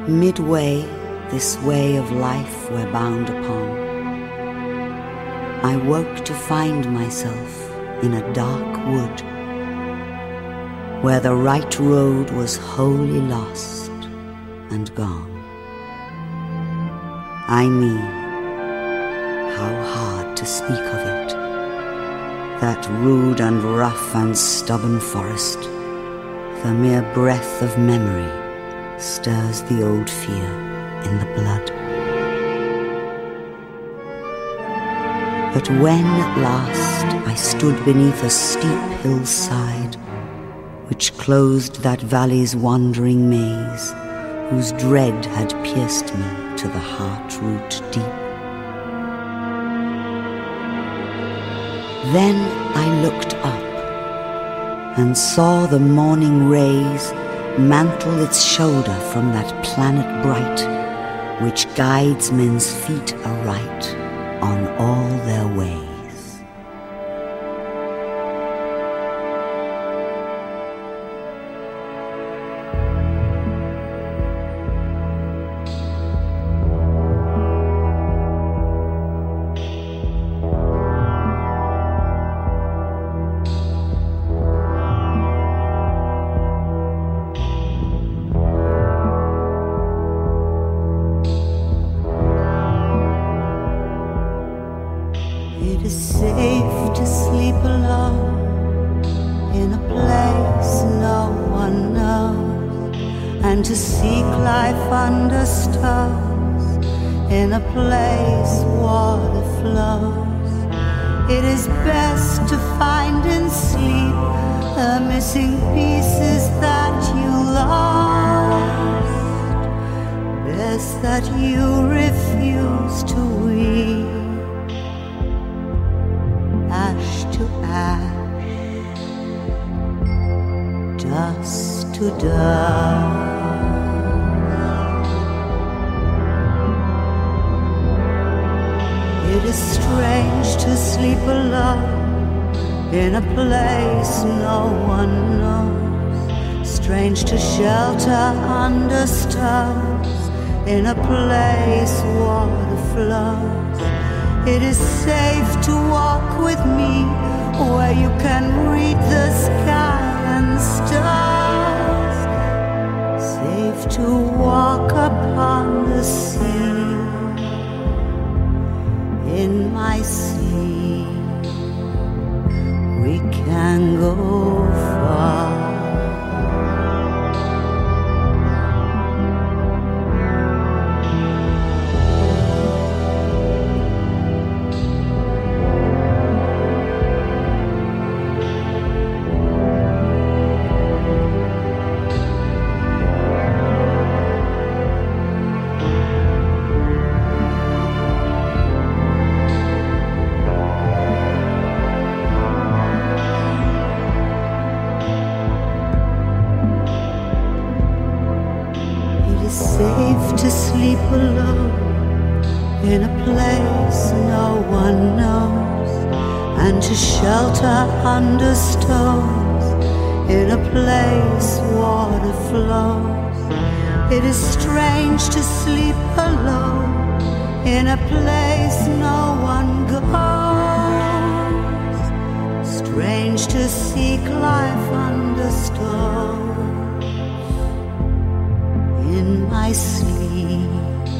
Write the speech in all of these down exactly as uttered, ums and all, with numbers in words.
Midway, this way of life we're bound upon, I woke to find myself in a dark wood, where the right road was wholly lost and gone. I mean, how hard to speak of it, that rude and rough and stubborn forest. The mere breath of memory stirs the old fear in the blood. But when at last I stood beneath a steep hillside, which closed that valley's wandering maze, whose dread had pierced me to the heart-root deep, then I looked up and saw the morning rays mantle its shoulder from that planet bright, which guides men's feet aright on all their ways. In a place water flows, it is safe to walk with me where you can read the sky and stars. Safe to walk upon the sea. In my sleep, we can go far. In a place no one knows, and to shelter under stones. In a place water flows, it is strange to sleep alone. In a place no one goes, strange to seek life under stones. In my sleep,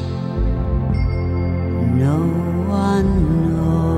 no one knows.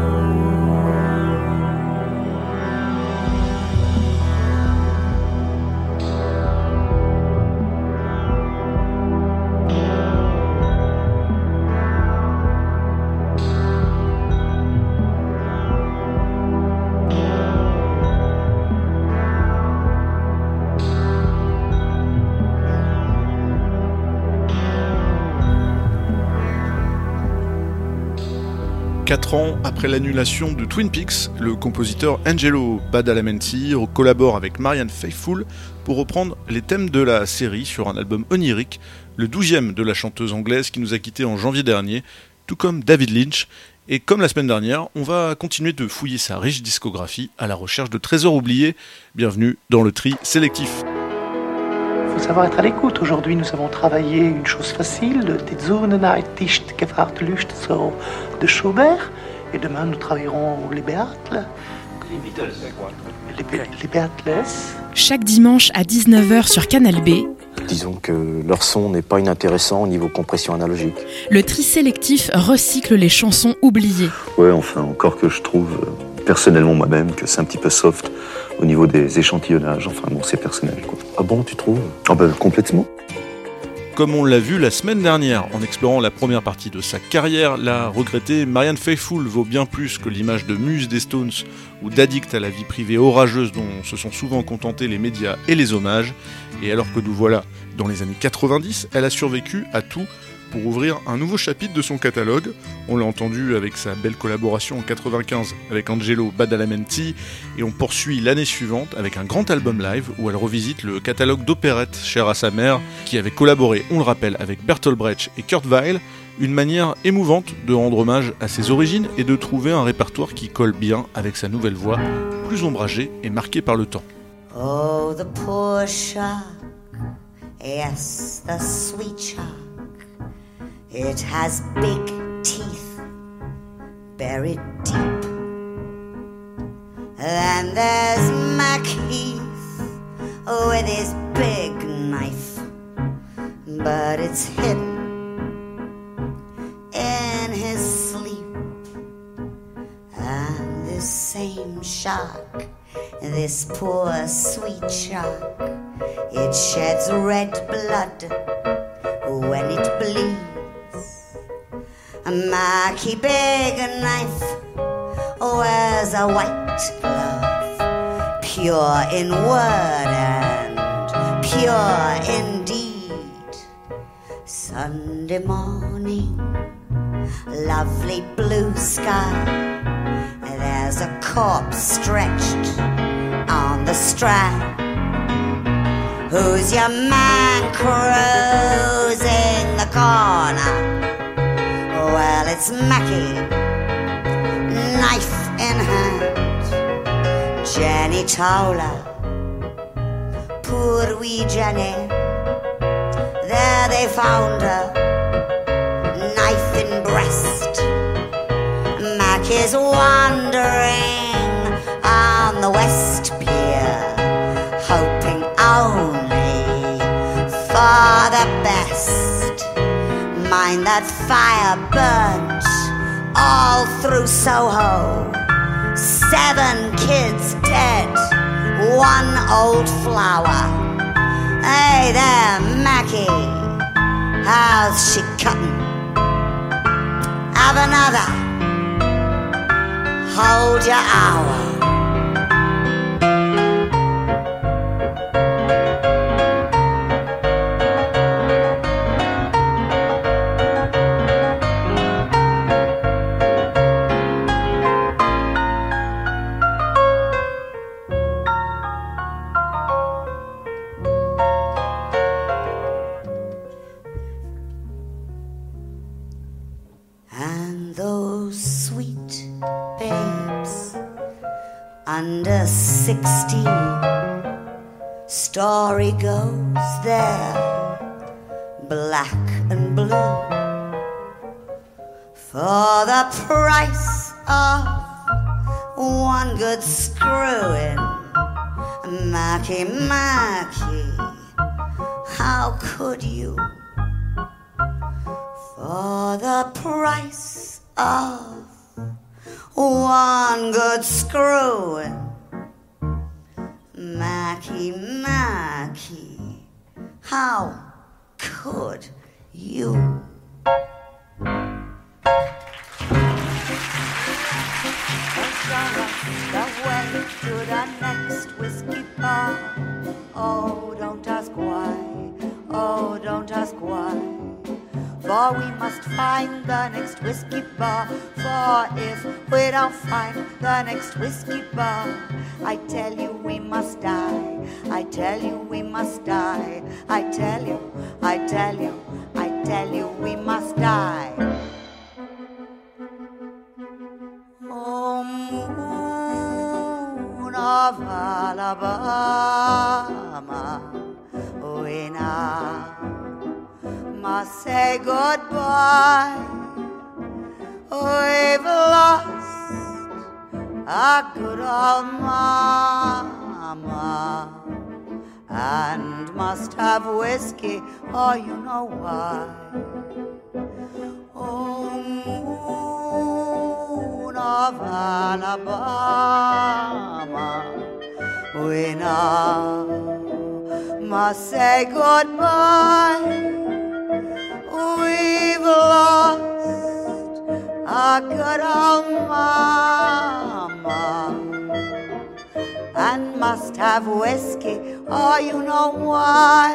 Quatre ans après l'annulation de Twin Peaks, le compositeur Angelo Badalamenti collabore avec Marianne Faithfull pour reprendre les thèmes de la série sur un album onirique, le douzième de la chanteuse anglaise qui nous a quittés en janvier dernier, tout comme David Lynch. Et comme la semaine dernière, on va continuer de fouiller sa riche discographie à la recherche de trésors oubliés. Bienvenue dans le tri sélectif. faut savoir être à l'écoute. Aujourd'hui, nous avons travaillé une chose facile, Die Zunenheit ist gefragt Lust so de Schubert. Et demain, nous travaillerons les Beatles. Les Beatles, c'est quoi ? Les, Be- les Beatles. Chaque dimanche à dix-neuf heures sur Canal B, disons que leur son n'est pas inintéressant au niveau compression analogique. le tri sélectif recycle les chansons oubliées. Ouais, enfin, encore que je trouve, euh, personnellement moi-même, que c'est un petit peu soft au niveau des échantillonnages. Enfin, bon, c'est personnel, quoi. Ah bon, tu trouves ? Ah ben, complètement. Comme on l'a vu la semaine dernière en explorant la première partie de sa carrière, la regrettée Marianne Faithfull vaut bien plus que l'image de muse des Stones ou d'addict à la vie privée orageuse dont se sont souvent contentés les médias et les hommages. Et alors que nous voilà dans les années quatre-vingt-dix, elle a survécu à tout pour ouvrir un nouveau chapitre de son catalogue. On l'a entendu avec sa belle collaboration en quatre-vingt-quinze avec Angelo Badalamenti, et on poursuit l'année suivante avec un grand album live où elle revisite le catalogue d'opérettes cher à sa mère, qui avait collaboré, on le rappelle, avec Bertolt Brecht et Kurt Weill, une manière émouvante de rendre hommage à ses origines et de trouver un répertoire qui colle bien avec sa nouvelle voix, plus ombragée et marquée par le temps. Oh, the poor shark, yes, the sweet shark. It has big teeth, buried deep. Then there's Macheath with his big knife, but it's hidden in his sleep. And this same shark, this poor sweet shark, it sheds red blood when it bleeds. A Mackie big knife wears a white glove, pure in word and pure in deed. Sunday morning, lovely blue sky, there's a corpse stretched on the strand. Who's your man cruising the corner? Well, it's Mackie, knife in hand. Jenny Towler, poor wee Jenny, there they found her, knife in breast. Mackie's wandering on the West Pier, hoping only for the best. Mind that fire burnt all through Soho. Seven kids dead, one old flower. Hey there, Mackie, how's she cutting? Have another, hold your hour. Under sixteen, story goes there, black and blue, for the price of one good screw-in. Mackie, Mackie, how could you? For the price of one good screw. Mackie, Mackie, how could you? Away to the next whiskey bar. Oh, don't ask why. Oh, don't ask why. For we must find the next whiskey bar. For if we don't find the next whiskey bar, I tell you we must die. I tell you we must die. I tell you, I tell you, I tell you we must die. Oh, moon of Alabama, when now must say goodbye. We've lost our good old mama and must have whiskey, oh, you know why. Oh, moon of Alabama, we now must say goodbye. We've lost our good old mama and must have whiskey, oh, you know why.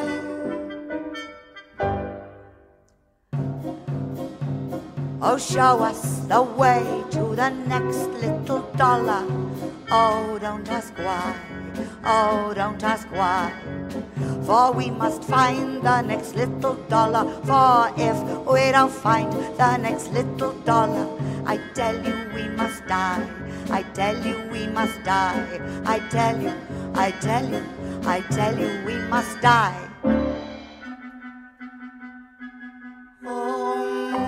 Oh, show us the way to the next little dollar. Oh, don't ask why, oh, don't ask why. For we must find the next little dollar. For if we don't find the next little dollar, I tell you we must die. I tell you we must die. I tell you, I tell you, I tell you we must die. Oh,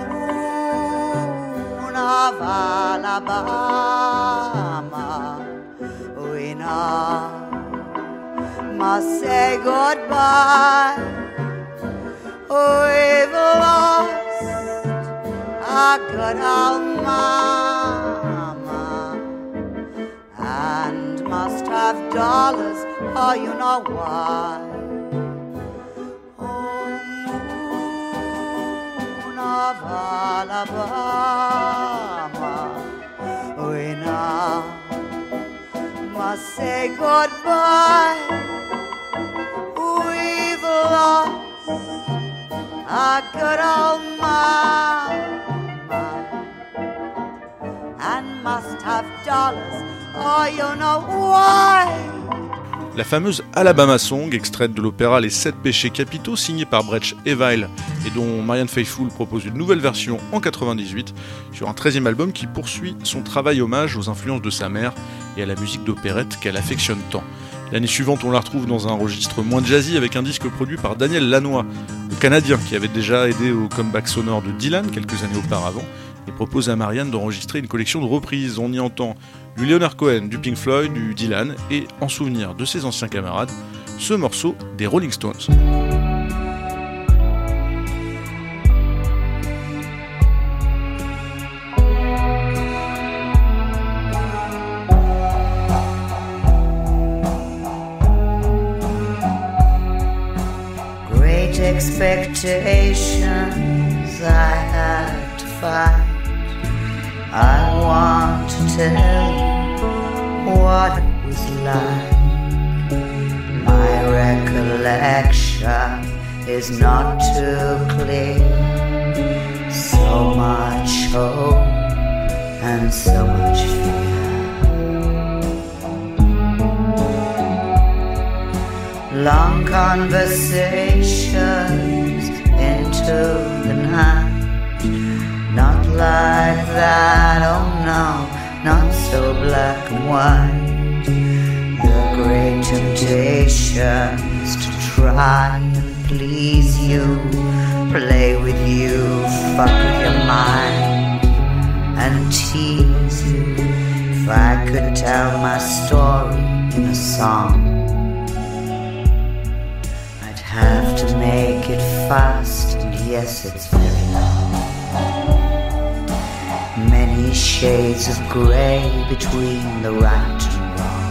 moon of Alabama, we now must say goodbye. We've lost our good old mama and must have dollars, oh, you know why. Oh, moon of Alabama, we now must say goodbye. We've lost our good old mama and must have dollars, oh, you know why. La fameuse Alabama Song, extraite de l'opéra Les Sept Péchés Capitaux, signée par Brecht Evile et dont Marianne Faithfull propose une nouvelle version en quatre-vingt-dix-huit, sur un treizième album qui poursuit son travail hommage aux influences de sa mère et à la musique d'opérette qu'elle affectionne tant. L'année suivante, on la retrouve dans un registre moins jazzy avec un disque produit par Daniel Lanois, le Canadien qui avait déjà aidé au comeback sonore de Dylan quelques années auparavant, et propose à Marianne d'enregistrer une collection de reprises. On y entend du Leonard Cohen, du Pink Floyd, du Dylan, et en souvenir de ses anciens camarades, ce morceau des Rolling Stones. Great expectations I had to fight. I want to tell you what it was like. My recollection is not too clear. So much hope and so much fear. Long conversations into the night. Not like that, oh no, not so black and white. The great temptations to try and please you, play with you, fuck with your mind and tease you. If I could tell my story in a song, I'd have to make it fast, and yes, it's very long. Many shades of grey between the right and wrong.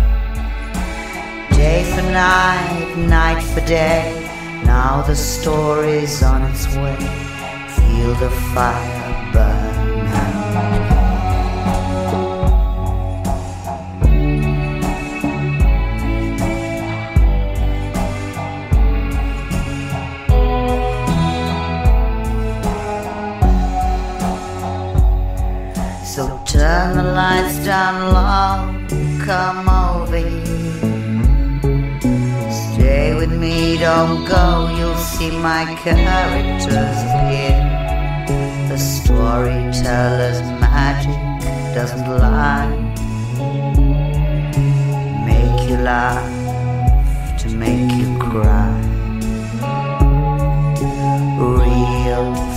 Day for night, night for day. Now the story's on its way. Feel the fire burn now. So turn the lights down low, come over here. Stay with me, don't go, you'll see my characters appear. The storyteller's magic doesn't lie. Make you laugh, to make you cry.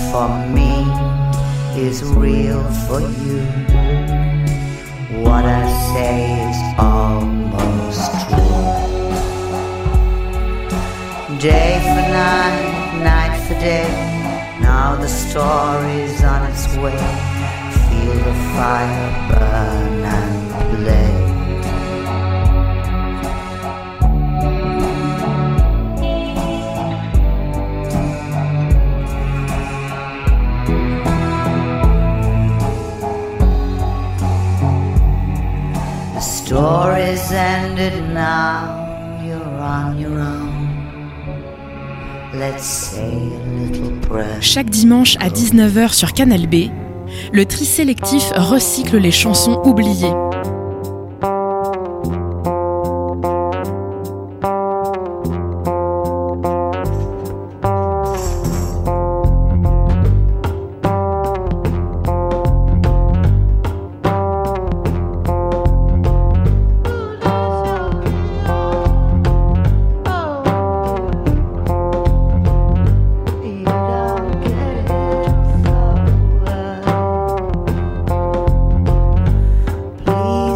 for me is real for you. What I say is almost true. Day for night, night for day, now the story's on its way. Feel the fire burn and blaze. The story's ended now, you're on your own. Let's say a little prayer. Chaque dimanche à dix-neuf heures sur Canal B, le tri sélectif recycle les chansons oubliées. Please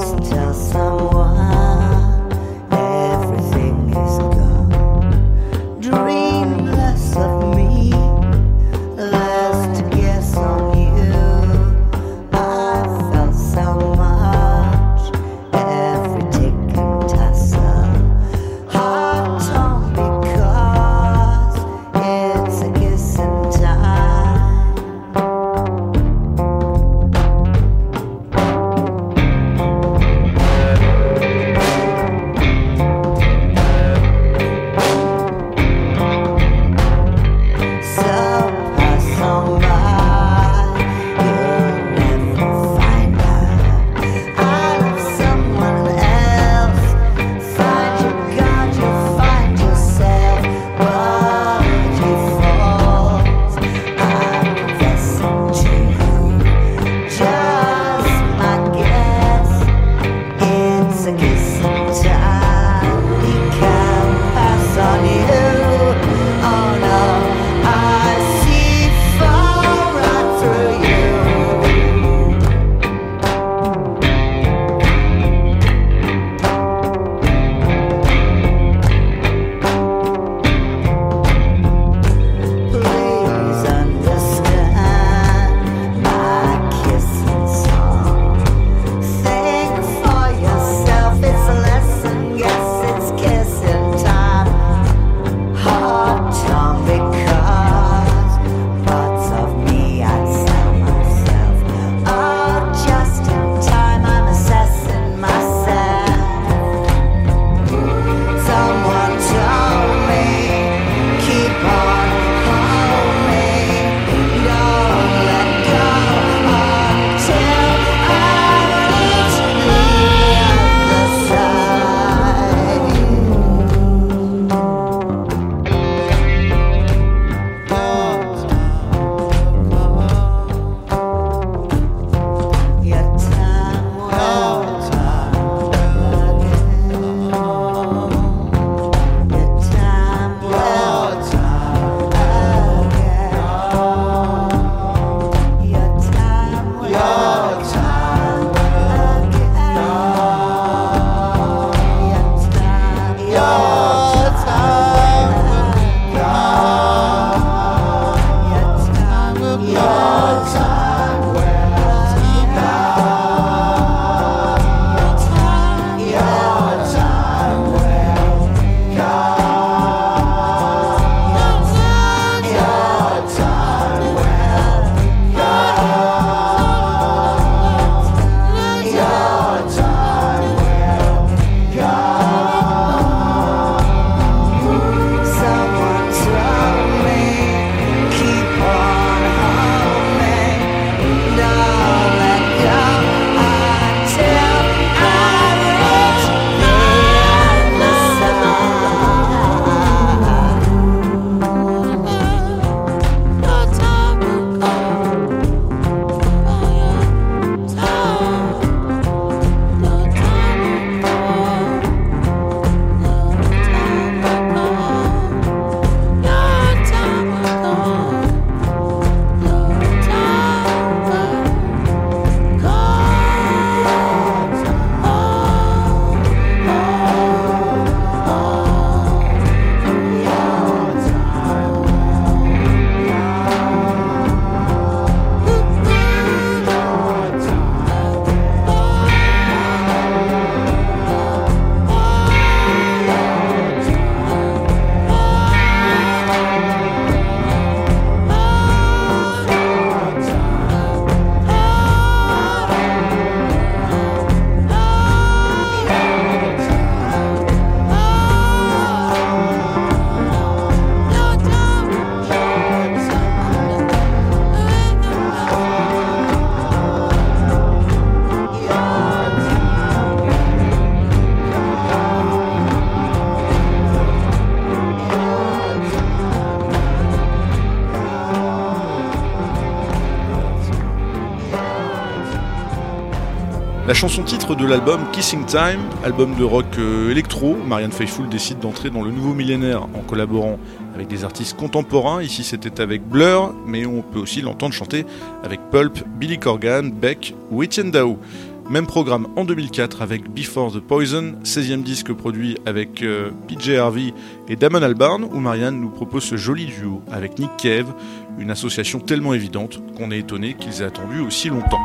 La chanson titre de l'album Kissing Time, album de rock euh, électro, Marianne Faithfull décide d'entrer dans le nouveau millénaire en collaborant avec des artistes contemporains. Ici c'était avec Blur, mais on peut aussi l'entendre chanter avec Pulp, Billy Corgan, Beck ou Etienne Dao. Même programme en deux mille quatre avec Before the Poison, seizième disque produit avec euh, P J Harvey et Damon Albarn, où Marianne nous propose ce joli duo avec Nick Cave, une association tellement évidente qu'on est étonné qu'ils aient attendu aussi longtemps.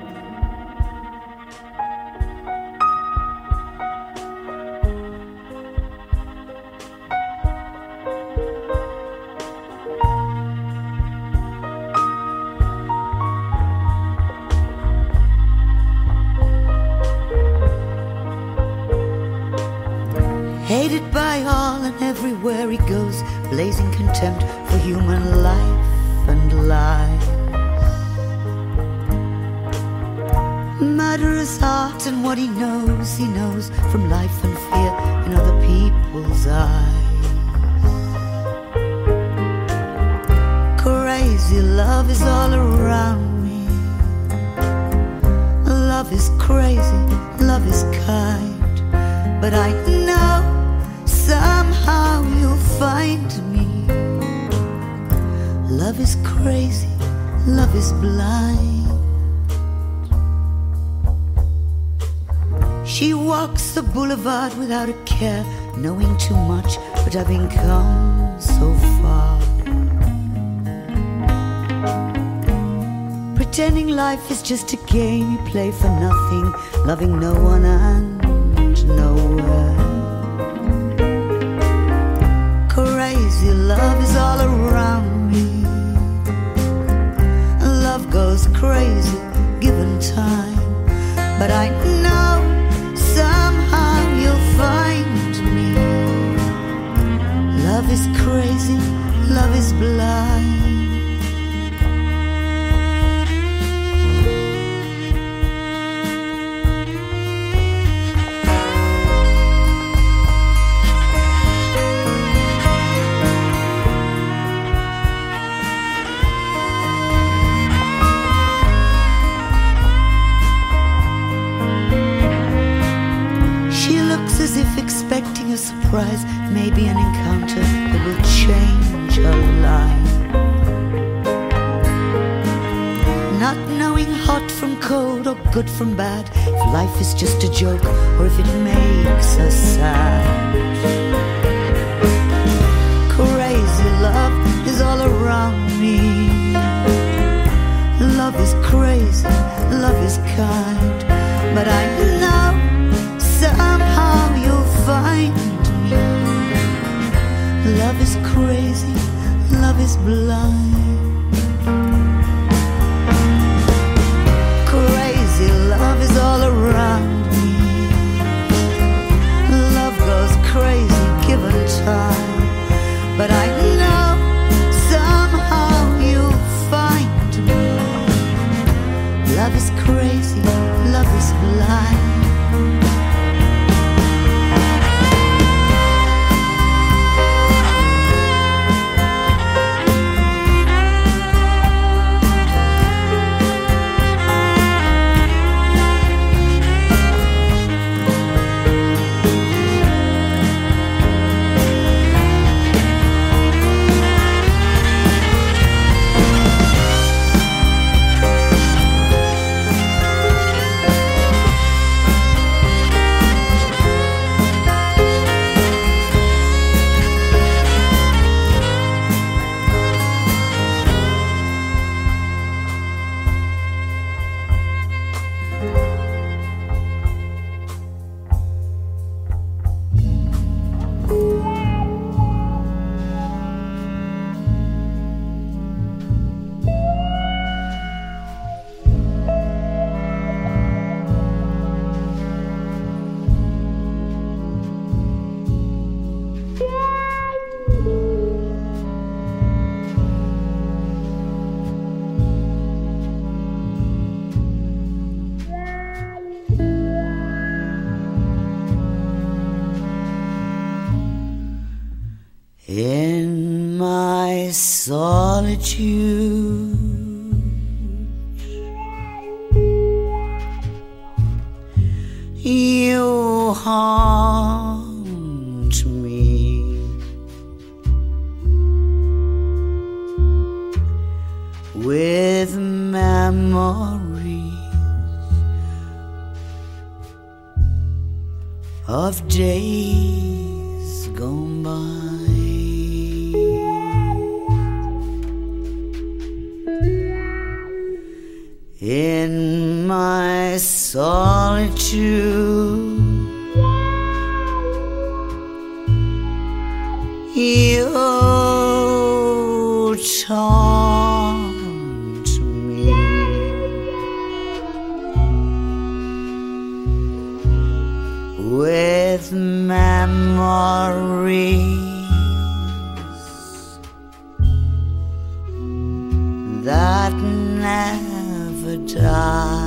Hated by all and everywhere he goes, blazing contempt for human life and lies. Murderous art and what he knows, he knows from life and fear in other people's eyes. Crazy love is all around me. Love is crazy, love is kind, but I know somehow you'll find me. Love is crazy, love is blind. She walks the boulevard without a care, knowing too much but having come so far. Pretending life is just a game you play for nothing, loving no one and nowhere. Crazy love is all around me. Love goes crazy given time, but I know somehow you'll find me. Love is crazy, love is blind. As if expecting a surprise, maybe an encounter that will change her life. Not knowing hot from cold or good from bad, if life is just a joke or if it makes us sad. Crazy love is all around me. Love is crazy, love is kind, but I know somehow you'll find me. Love is crazy, love is blind. Crazy love is all around me. Love goes crazy given time, but I know somehow you'll find me. Love is crazy, love is blind. In my solitude, You haunt me with memories of days gone by. In my solitude, you taunt me with memories that never die.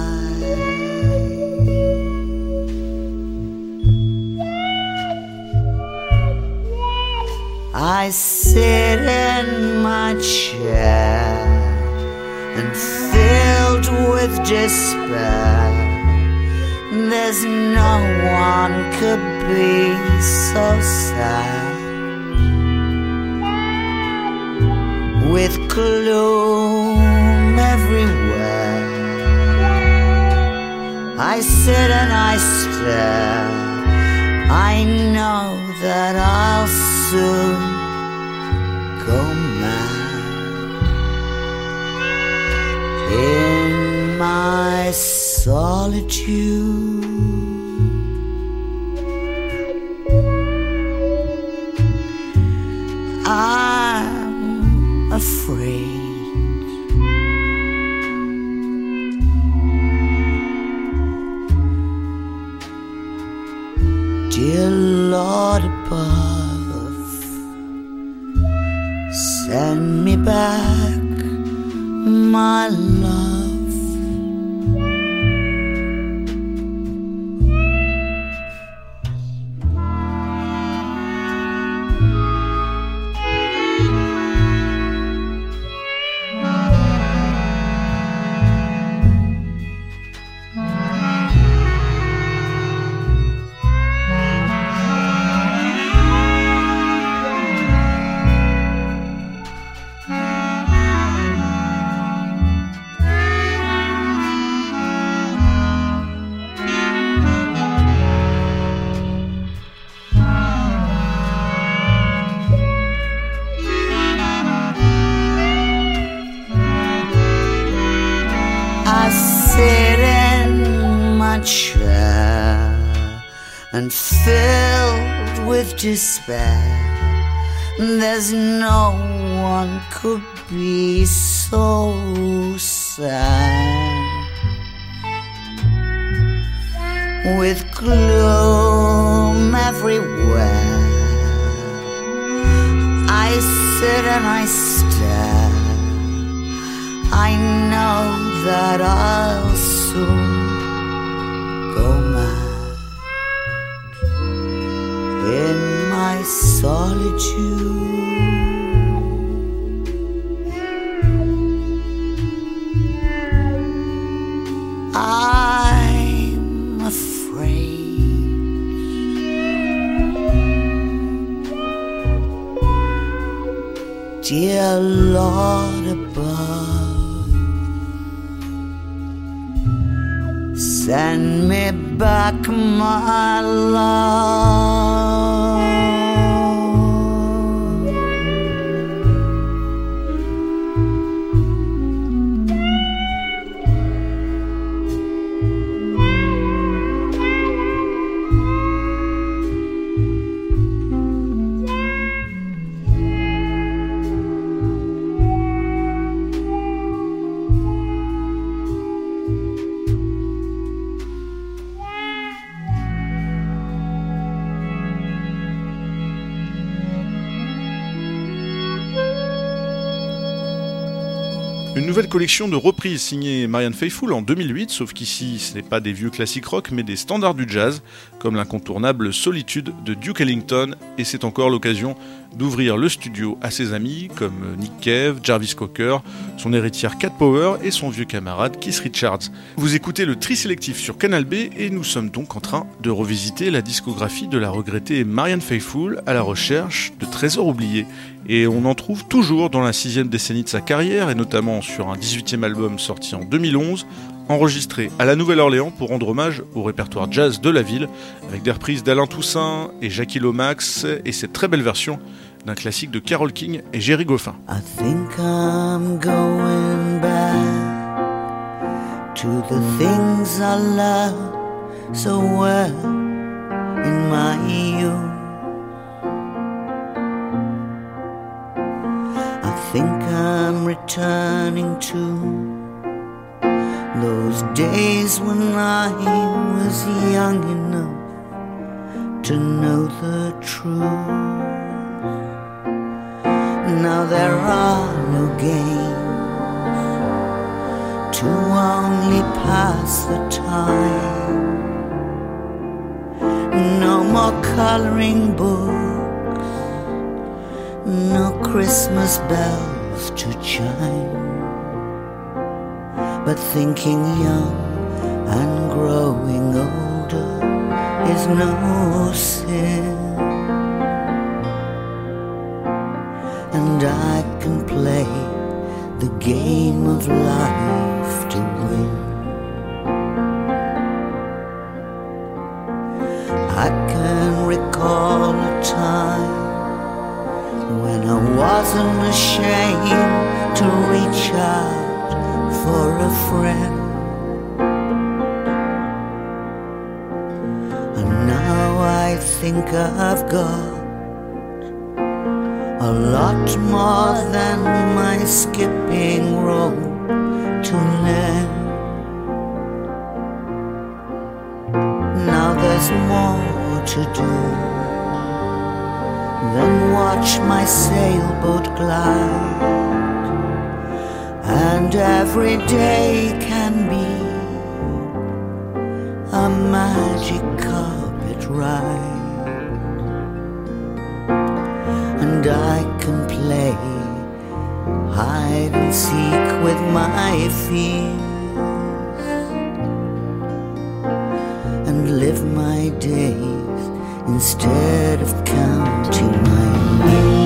I sit in my chair and filled with despair. There's no one could be so sad. With gloom everywhere, I sit and I stare. I know that I'll soon go mad in my solitude. I'm afraid dear Lord above, send me back my love. And filled with despair, there's no one could be so sad. With gloom everywhere, I sit and I stare. I know that I'll soon go mad in my solitude. I'm afraid dear Lord above, send me back my love. Une nouvelle collection de reprises signée Marianne Faithfull en deux mille huit, sauf qu'ici ce n'est pas des vieux classiques rock mais des standards du jazz, comme l'incontournable Solitude de Duke Ellington, et c'est encore l'occasion d'ouvrir le studio à ses amis comme Nick Cave, Jarvis Cocker, son héritière Cat Power et son vieux camarade Keith Richards. Vous écoutez le Tri Sélectif sur Canal B et nous sommes donc en train de revisiter la discographie de la regrettée Marianne Faithfull à la recherche de trésors oubliés. Et on en trouve toujours dans la sixième décennie de sa carrière et notamment sur un dix-huitième album sorti en deux mille onze, enregistré à la Nouvelle-Orléans pour rendre hommage au répertoire jazz de la ville, avec des reprises d'Alain Toussaint et Jackie Lomax et cette très belle version d'un classique de Carole King et Jerry Goffin. I think I'm going back to the things I loved so well in my youth. I think I'm returning to those days when I was young enough to know the truth. Now there are no games to only pass the time. No more coloring books, no Christmas bells to chime. But thinking young and growing older is no sin. And I can play the game of life to win. I can recall a time when I wasn't ashamed to reach out for a friend. And now I think I've got a lot more than my skipping rope to lend. Now there's more to do than watch my sailboat glide. And every day can be a magic carpet ride. And I can play hide and seek with my fears and live my days instead of counting my years.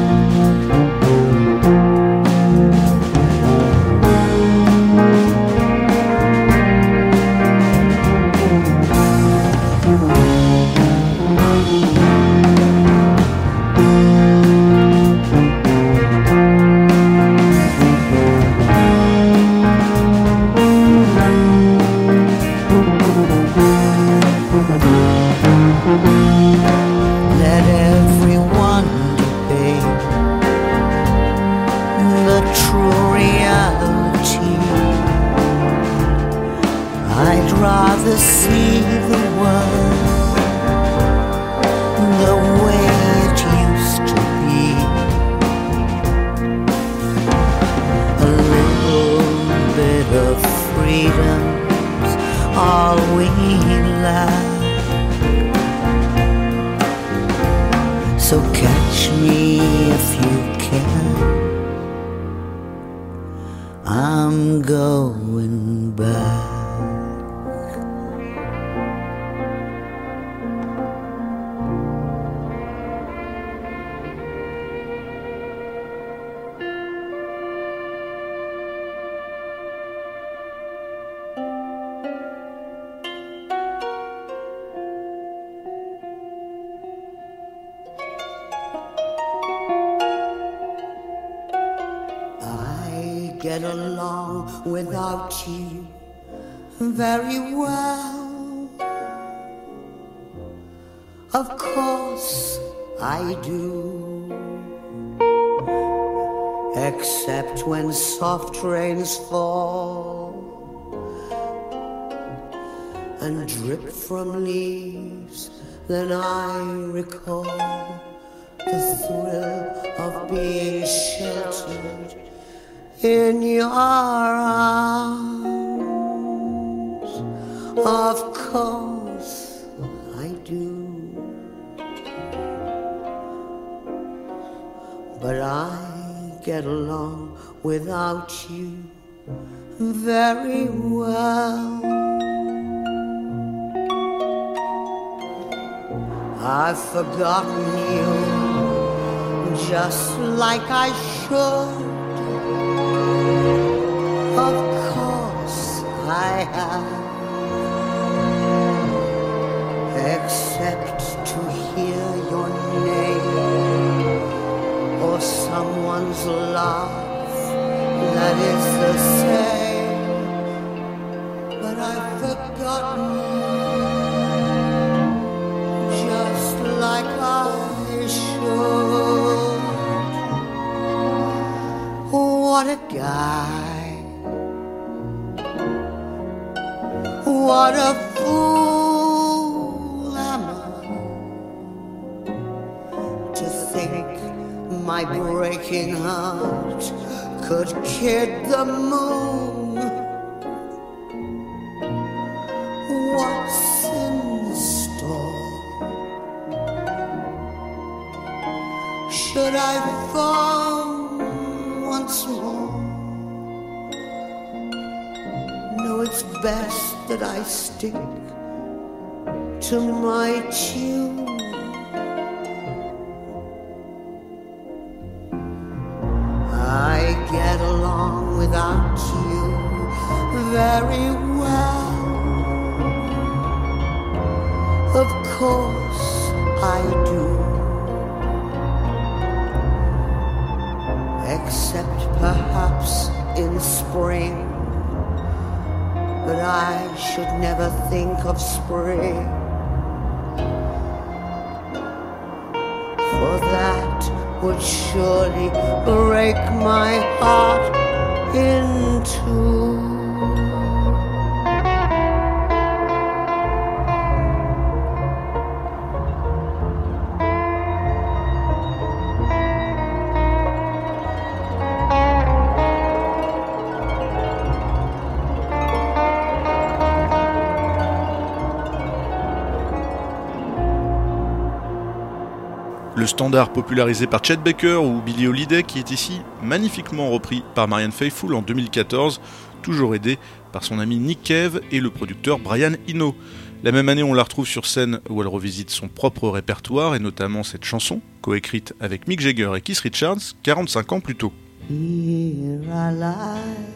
So catch me if you can. I'm going back. Get along without you very well. Of course I do, except when soft rains fall and drip from leaves. Then I recall the thrill of being sheltered in your arms. Of course I do. I get along without you very well. I've forgotten you just like I should. Of course I have, except to hear your name or someone's laugh that is the same. But I've forgotten you just like I should. What a guy, what a fool am I to think my breaking heart could kid the moon. What's in store? Should I fall once more? No, it's best that I stick to my tune. I get along without you very well. Of course I do. Except perhaps in spring. But I should never think of spring, for that would surely break my heart in two. Le standard popularisé par Chet Baker ou Billie Holiday qui est ici magnifiquement repris par Marianne Faithfull en deux mille quatorze, toujours aidé par son ami Nick Cave et le producteur Brian Eno. La même année, on la retrouve sur scène où elle revisite son propre répertoire et notamment cette chanson, coécrite avec Mick Jagger et Keith Richards, quarante-cinq ans plus tôt. Here I lie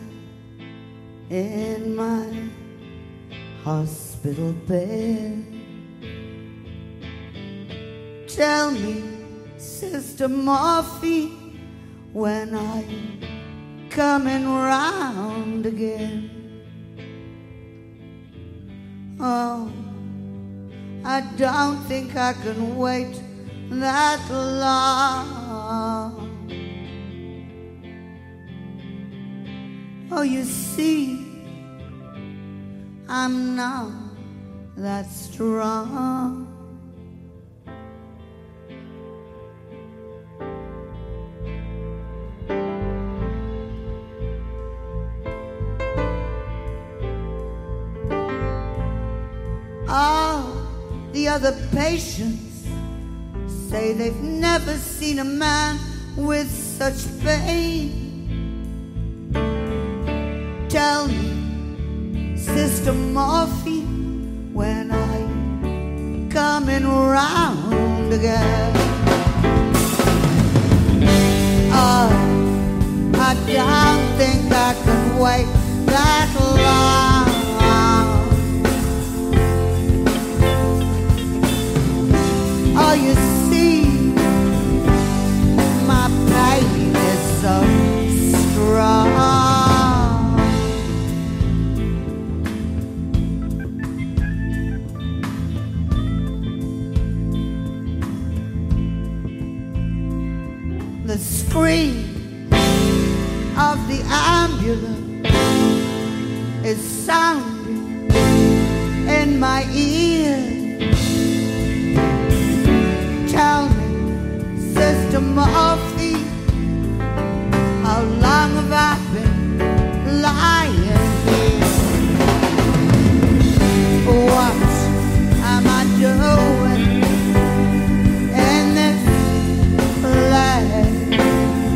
in my hospital bed. Tell me, Sister Murphy, when are you coming round again? Oh, I don't think I can wait that long. Oh, you see, I'm not that strong. Oh, the other patients say they've never seen a man with such pain. Tell me, Sister Murphy, when are you coming round again? Oh, I don't think I can wait that long. Oh, you see, my pain is so strong. The scream of the ambulance is sounding in my ear. Tell me, Sister Murphy, how long have I been lying here? What am I doing in this place?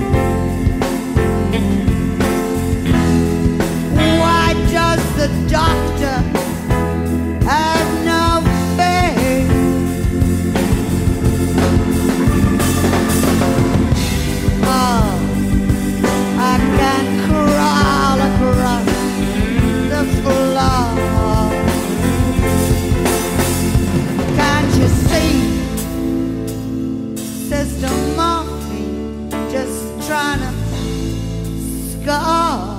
scar.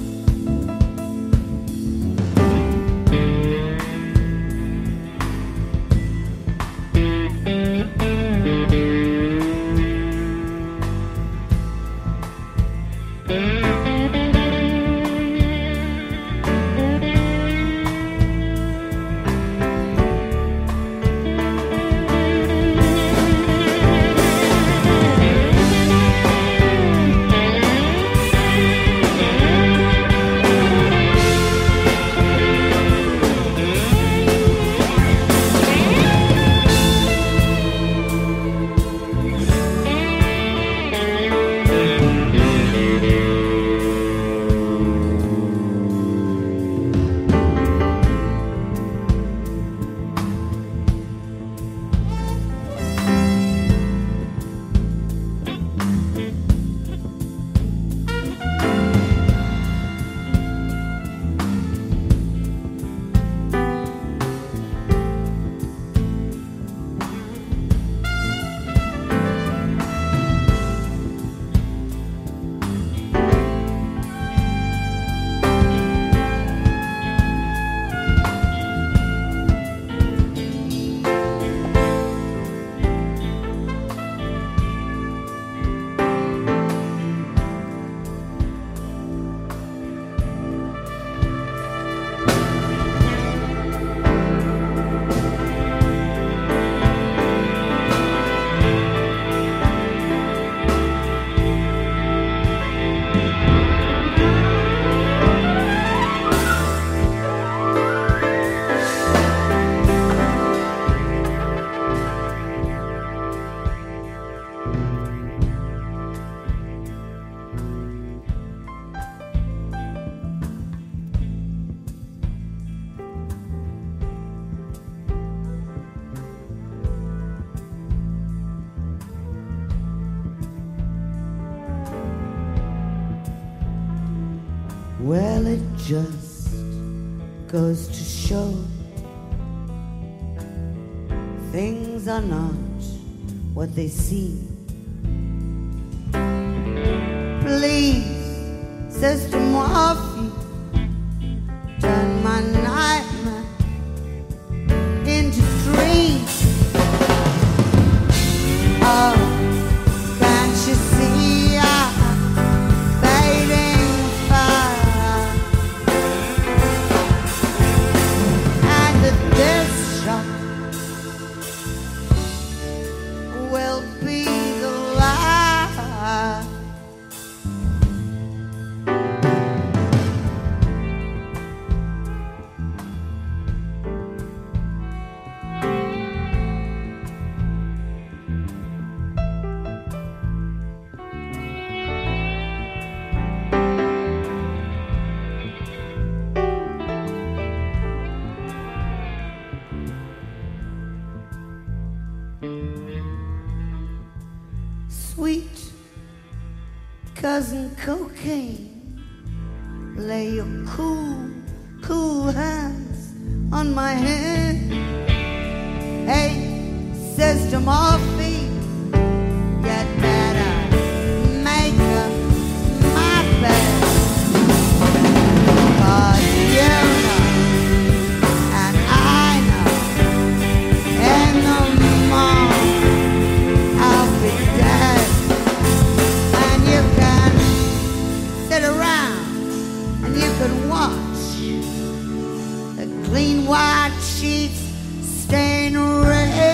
Well, it just goes to show things are not what they seem. Please, Sister Morphy, turn my nightmare into dreams. Oh, can't you see I'm fading fire, and that this shot will be the last. Sweet cousin cocaine, lay your cool, cool hands on my head. Hey, Sister Morphine, get better, make up my bed. 'Cause you know, and I know, in the morning I'll be dead. And you can sit around and you can watch the clean white sheets stain red.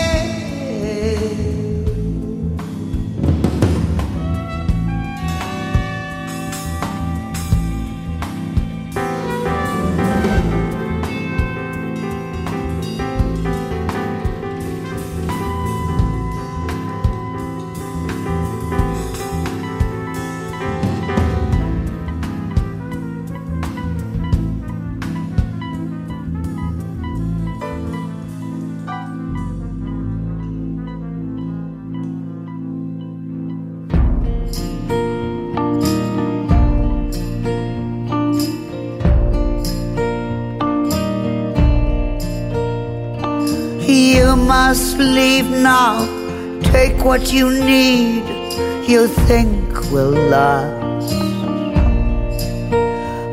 You must leave now. Take what you need, you think will last.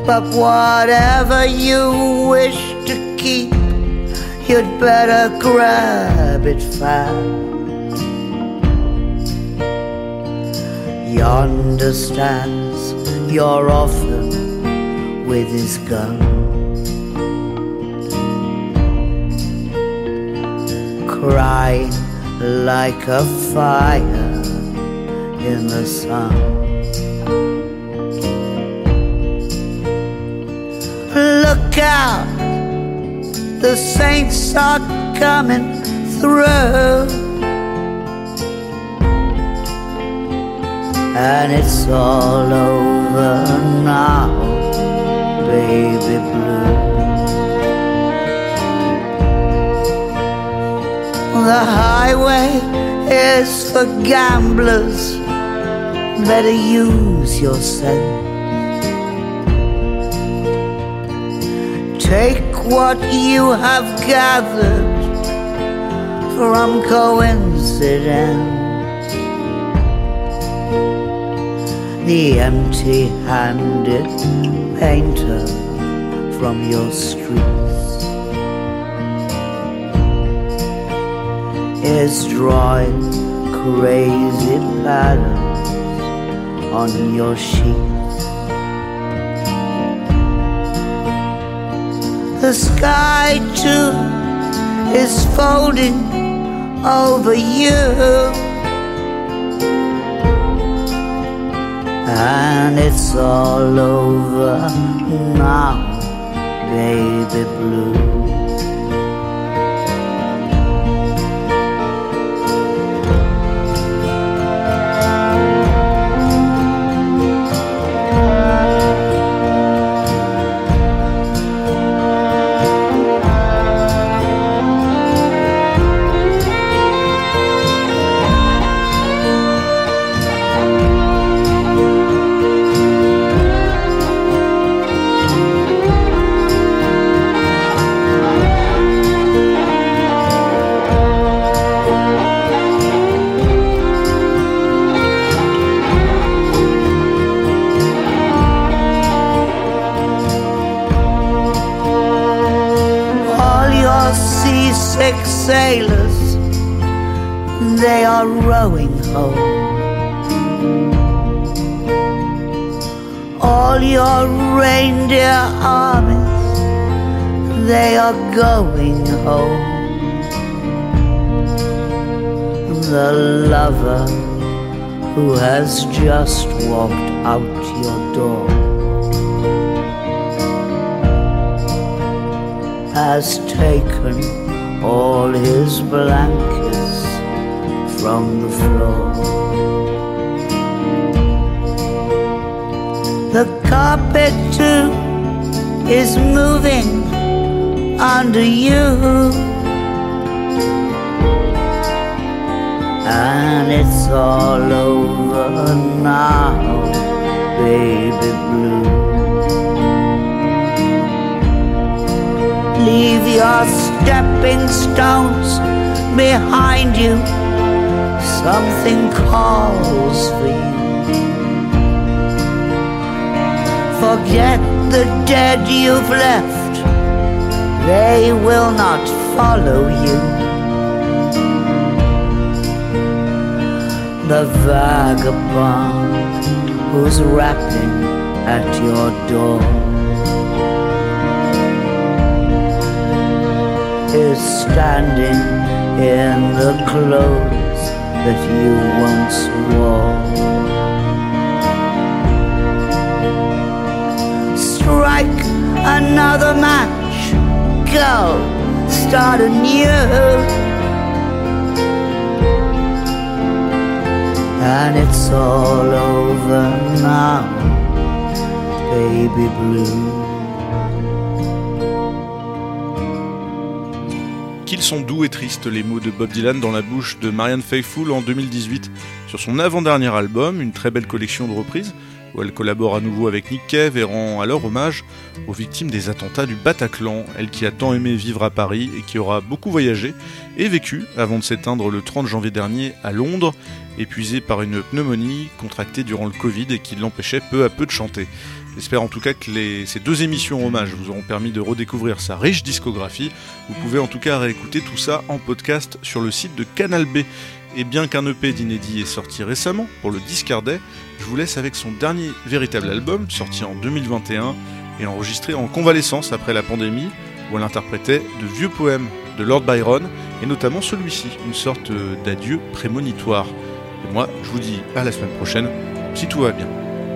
But whatever you wish to keep, you'd better grab it fast. Yonder stands your orphan with his gun, crying like a fire in the sun. Look out, the saints are coming through, and it's all over now, baby blue. The highway is for gamblers, better use your sense. Take what you have gathered from coincidence. The empty-handed painter from your streets is drawing crazy patterns on your sheets. The sky too is folding over you, and it's all over now, baby blue. Sailors, they are rowing home. All your reindeer armies, they are going home. The lover who has just walked out your door has taken all his blankets from the floor. The carpet too is moving under you, and it's all over now, baby blue. Leave your stepping stones behind you, something calls for you. Forget the dead you've left, they will not follow you. The vagabond who's rapping at your door is standing in the clothes that you once wore. Strike another match, go start anew, and it's all over now, baby blue. Qu'ils sont doux et tristes les mots de Bob Dylan dans la bouche de Marianne Faithfull en deux mille dix-huit sur son avant-dernier album, une très belle collection de reprises, où elle collabore à nouveau avec Nick Cave et rend alors hommage aux victimes des attentats du Bataclan, elle qui a tant aimé vivre à Paris et qui aura beaucoup voyagé et vécu avant de s'éteindre le trente janvier dernier à Londres, épuisée par une pneumonie contractée durant le Covid et qui l'empêchait peu à peu de chanter. J'espère en tout cas que les, ces deux émissions hommage vous auront permis de redécouvrir sa riche discographie. Vous pouvez en tout cas réécouter tout ça en podcast sur le site de Canal B. Et bien qu'un E P d'inédit est sorti récemment pour le Discardet, je vous laisse avec son dernier véritable album, sorti en deux mille vingt et un et enregistré en convalescence après la pandémie, où elle interprétait de vieux poèmes de Lord Byron, et notamment celui-ci, une sorte d'adieu prémonitoire. Et moi, je vous dis à la semaine prochaine, si tout va bien.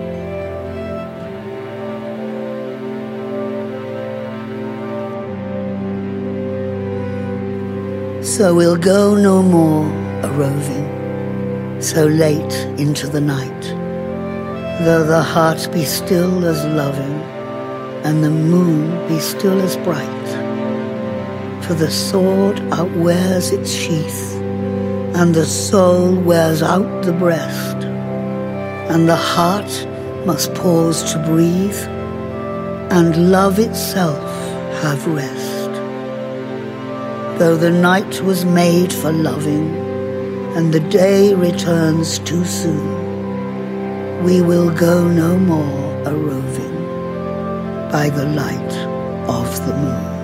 So we'll go no more a-roving, so late into the night, though the heart be still as loving, and the moon be still as bright. For the sword outwears its sheath, and the soul wears out the breast, and the heart must pause to breathe, and love itself have rest. Though the night was made for loving, and the day returns too soon, we will go no more a-roving by the light of the moon.